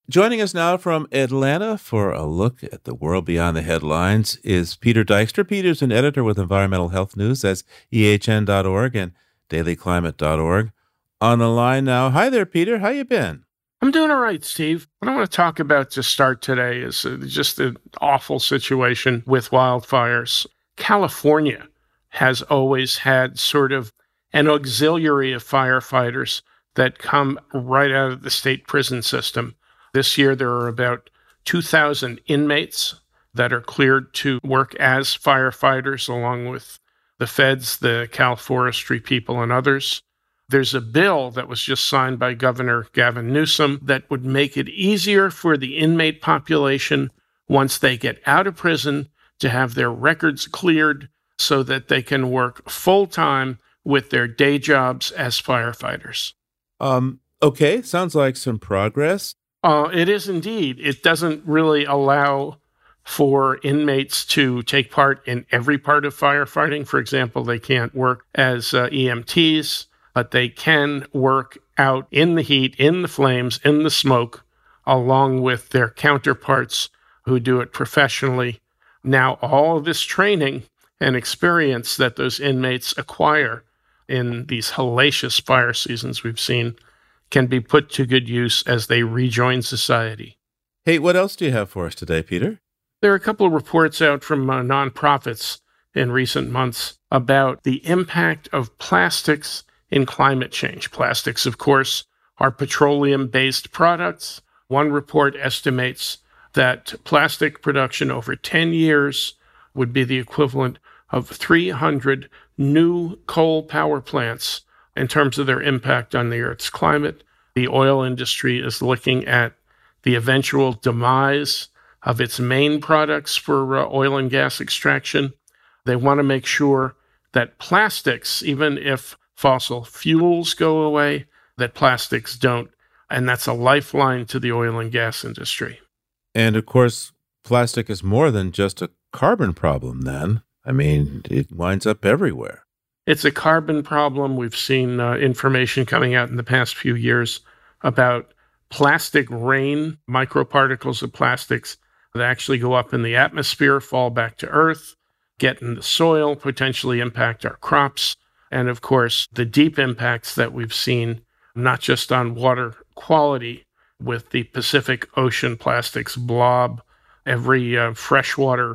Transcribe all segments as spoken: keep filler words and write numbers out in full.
Joining us now from Atlanta for a look at the world beyond the headlines is Peter Dykstra. Peter's an editor with Environmental Health News. That's E H N dot org and daily climate dot org. On the line now. Hi there, Peter. How you been? I'm doing all right, Steve. What I want to talk about to start today is uh, just the awful situation with wildfires. California has always had sort of an auxiliary of firefighters that come right out of the state prison system. This year, there are about two thousand inmates that are cleared to work as firefighters, along with the feds, the Cal Forestry people, and others. There's a bill that was just signed by Governor Gavin Newsom that would make it easier for the inmate population, once they get out of prison, to have their records cleared so that they can work full-time with their day jobs as firefighters. Um, okay, sounds like some progress. Uh, it is indeed. It doesn't really allow for inmates to take part in every part of firefighting. For example, they can't work as uh, E M Ts, but they can work out in the heat, in the flames, in the smoke, along with their counterparts who do it professionally. Now, all of this training and experience that those inmates acquire in these hellacious fire seasons we've seen can be put to good use as they rejoin society. Hey, what else do you have for us today, Peter? There are a couple of reports out from uh, nonprofits in recent months about the impact of plastics in climate change. Plastics, of course, are petroleum-based products. One report estimates that plastic production over ten years would be the equivalent of three hundred new coal power plants in terms of their impact on the Earth's climate. The oil industry is looking at the eventual demise of its main products for uh, oil and gas extraction. They want to make sure that plastics, even if fossil fuels go away, that plastics don't. And that's a lifeline to the oil and gas industry. And of course, plastic is more than just a carbon problem then. I mean, it winds up everywhere. It's a carbon problem. We've seen uh, information coming out in the past few years about plastic rain, microparticles of plastics that actually go up in the atmosphere, fall back to Earth, get in the soil, potentially impact our crops. And of course, the deep impacts that we've seen, not just on water quality with the Pacific Ocean plastics blob, every uh, freshwater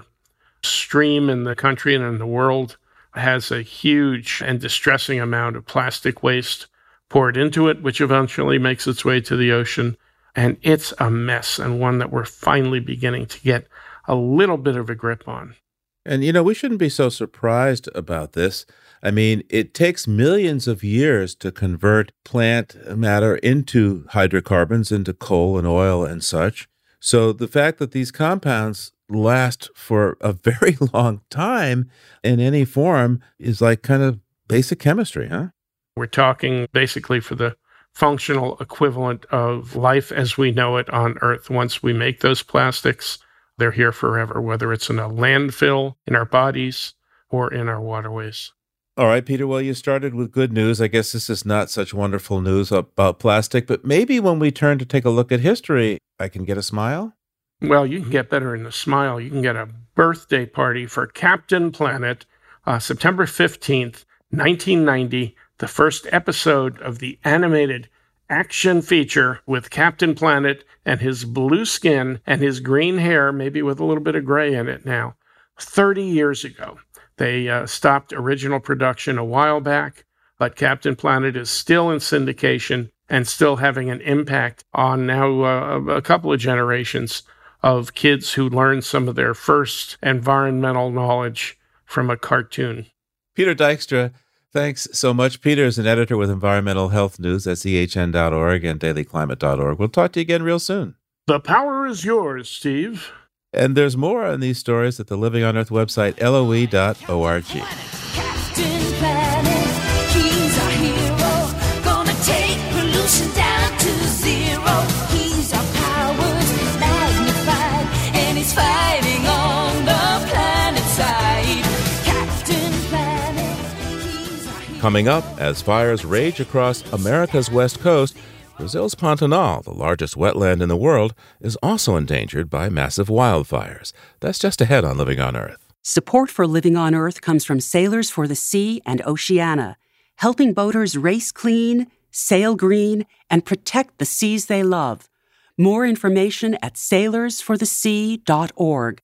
stream in the country and in the world has a huge and distressing amount of plastic waste poured into it, which eventually makes its way to the ocean. And it's a mess, and one that we're finally beginning to get a little bit of a grip on. And, you know, we shouldn't be so surprised about this. I mean, it takes millions of years to convert plant matter into hydrocarbons, into coal and oil and such. So the fact that these compounds last for a very long time in any form is like kind of basic chemistry, huh? We're talking basically for the functional equivalent of life as we know it on Earth. Once we make those plastics, they're here forever, whether it's in a landfill, in our bodies, or in our waterways. All right, Peter, well, you started with good news. I guess this is not such wonderful news about plastic, but maybe when we turn to take a look at history, I can get a smile? Well, you can get better than a smile. You can get a birthday party for Captain Planet, uh, September fifteenth, nineteen ninety, the first episode of the animated action feature with Captain Planet and his blue skin and his green hair, maybe with a little bit of gray in it now, thirty years ago. They uh, stopped original production a while back, but Captain Planet is still in syndication and still having an impact on now uh, a couple of generations of kids who learned some of their first environmental knowledge from a cartoon. Peter Dykstra, thanks so much. Peter is an editor with Environmental Health News at E H N dot org and daily climate dot org. We'll talk to you again real soon. The power is yours, Steve. And there's more on these stories at the Living on Earth website, L O E dot org. Captain Planet, he's our hero, gonna take pollution down to zero. He's our powers magnified, and he's fighting on the planet side. Captain Planet, he's our hero. Coming up, as fires rage across America's West Coast, Brazil's Pantanal, the largest wetland in the world, is also endangered by massive wildfires. That's just ahead on Living on Earth. Support for Living on Earth comes from Sailors for the Sea and Oceana, helping boaters race clean, sail green, and protect the seas they love. More information at sailors for the sea dot org.